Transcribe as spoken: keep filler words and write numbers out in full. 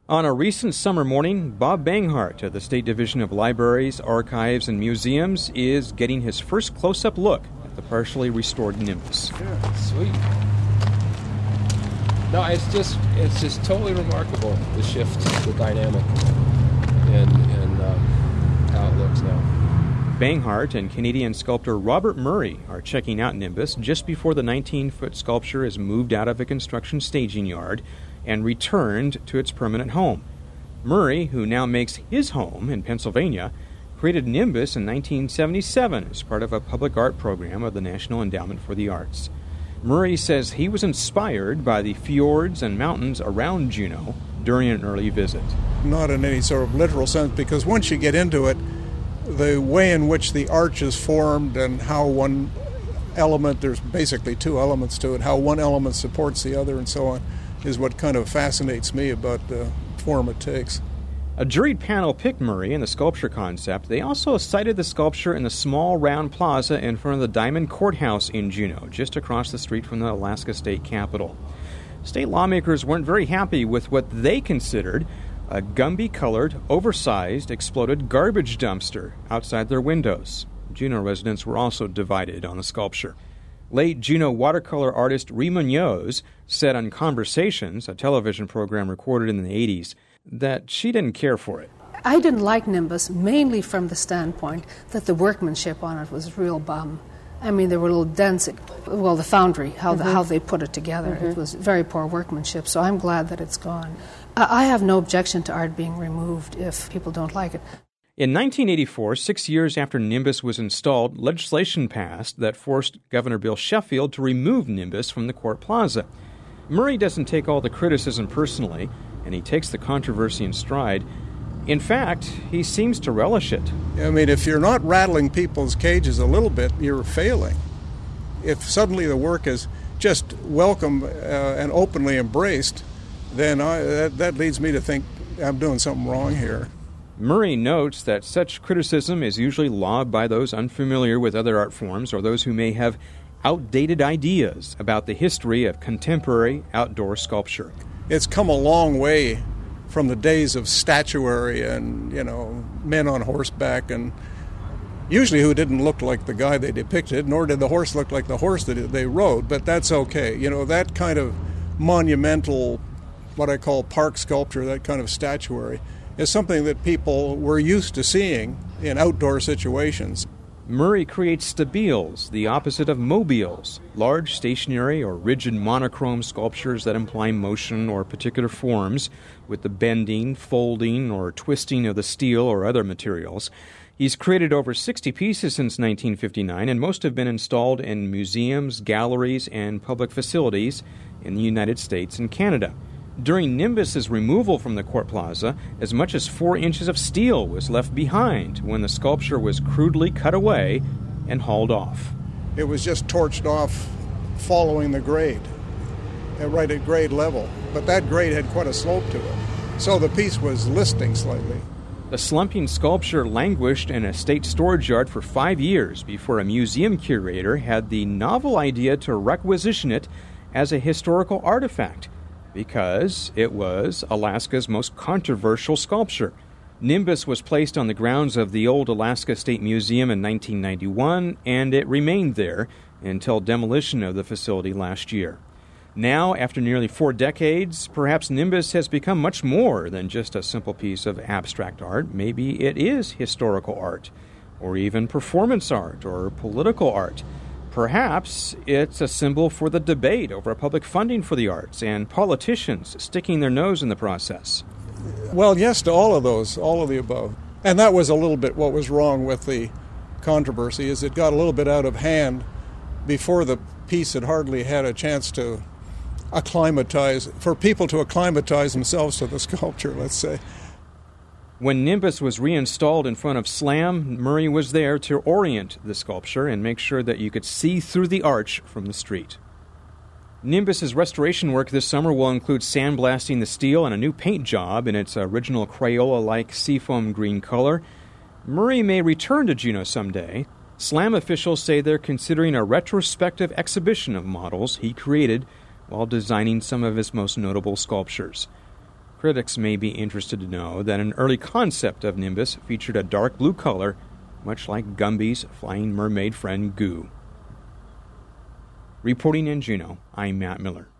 On a recent summer morning, Bob Banghart of the State Division of Libraries, Archives, and Museums is getting his first close-up look at the partially restored Nimbus. Yeah, sweet. No, it's just it's just totally remarkable, the shift, the dynamic, and, and um, how it looks now. Banghart and Canadian sculptor Robert Murray are checking out Nimbus just before the nineteen-foot sculpture is moved out of a construction staging yard and returned to its permanent home. Murray, who now makes his home in Pennsylvania, created Nimbus in nineteen seventy-seven as part of a public art program of the National Endowment for the Arts. Murray says he was inspired by the fjords and mountains around Juneau during an early visit. Not in any sort of literal sense, because once you get into it, the way in which the arch is formed and how one element, there's basically two elements to it, how one element supports the other and so on, is what kind of fascinates me about the form it takes. A juried panel picked Murray in the sculpture concept. They also cited the sculpture in the small round plaza in front of the Diamond Courthouse in Juneau, just across the street from the Alaska State Capitol. State lawmakers weren't very happy with what they considered a Gumby-colored, oversized, exploded garbage dumpster outside their windows. Juneau residents were also divided on the sculpture. Late Juneau watercolor artist Ree Munoz said on Conversations, a television program recorded in the eighties, that she didn't care for it. I didn't like Nimbus mainly from the standpoint that the workmanship on it was real bum. I mean, there were little dents. Well, the foundry, how mm-hmm. the, how they put it together, mm-hmm. it was very poor workmanship, so I'm glad that it's gone. I, I have no objection to art being removed if people don't like it. In nineteen eighty-four, six years after Nimbus was installed, legislation passed that forced Governor Bill Sheffield to remove Nimbus from the Court Plaza. Murray doesn't take all the criticism personally, and he takes the controversy in stride. In fact, he seems to relish it. I mean, if you're not rattling people's cages a little bit, you're failing. If suddenly the work is just welcome uh, and openly embraced, then I, that, that leads me to think I'm doing something wrong here. Murray notes that such criticism is usually lobbed by those unfamiliar with other art forms or those who may have outdated ideas about the history of contemporary outdoor sculpture. It's come a long way from the days of statuary and, you know, men on horseback, and usually who didn't look like the guy they depicted, nor did the horse look like the horse that they rode, but that's okay. You know, that kind of monumental, what I call park sculpture, that kind of statuary, is something that people were used to seeing in outdoor situations. Murray creates stabiles, the opposite of mobiles, large stationary or rigid monochrome sculptures that imply motion or particular forms with the bending, folding, or twisting of the steel or other materials. He's created over sixty pieces since nineteen fifty-nine, and most have been installed in museums, galleries, and public facilities in the United States and Canada. During Nimbus's removal from the Court Plaza, as much as four inches of steel was left behind when the sculpture was crudely cut away and hauled off. It was just torched off following the grade, right at grade level. But that grade had quite a slope to it, so the piece was listing slightly. The slumping sculpture languished in a state storage yard for five years before a museum curator had the novel idea to requisition it as a historical artifact, because it was Alaska's most controversial sculpture. Nimbus was placed on the grounds of the old Alaska State Museum in nineteen ninety-one, and it remained there until demolition of the facility last year. Now, after nearly four decades, perhaps Nimbus has become much more than just a simple piece of abstract art. Maybe it is historical art, or even performance art, or political art. Perhaps it's a symbol for the debate over public funding for the arts and politicians sticking their nose in the process. Well, yes to all of those, all of the above. And that was a little bit what was wrong with the controversy, is it got a little bit out of hand before the piece had hardly had a chance to acclimatize, for people to acclimatize themselves to the sculpture, let's say. When Nimbus was reinstalled in front of SLAM, Murray was there to orient the sculpture and make sure that you could see through the arch from the street. Nimbus's restoration work this summer will include sandblasting the steel and a new paint job in its original Crayola-like seafoam green color. Murray may return to Juneau someday. SLAM officials say they're considering a retrospective exhibition of models he created while designing some of his most notable sculptures. Critics may be interested to know that an early concept of Nimbus featured a dark blue color, much like Gumby's flying mermaid friend Goo. Reporting in Juneau, I'm Matt Miller.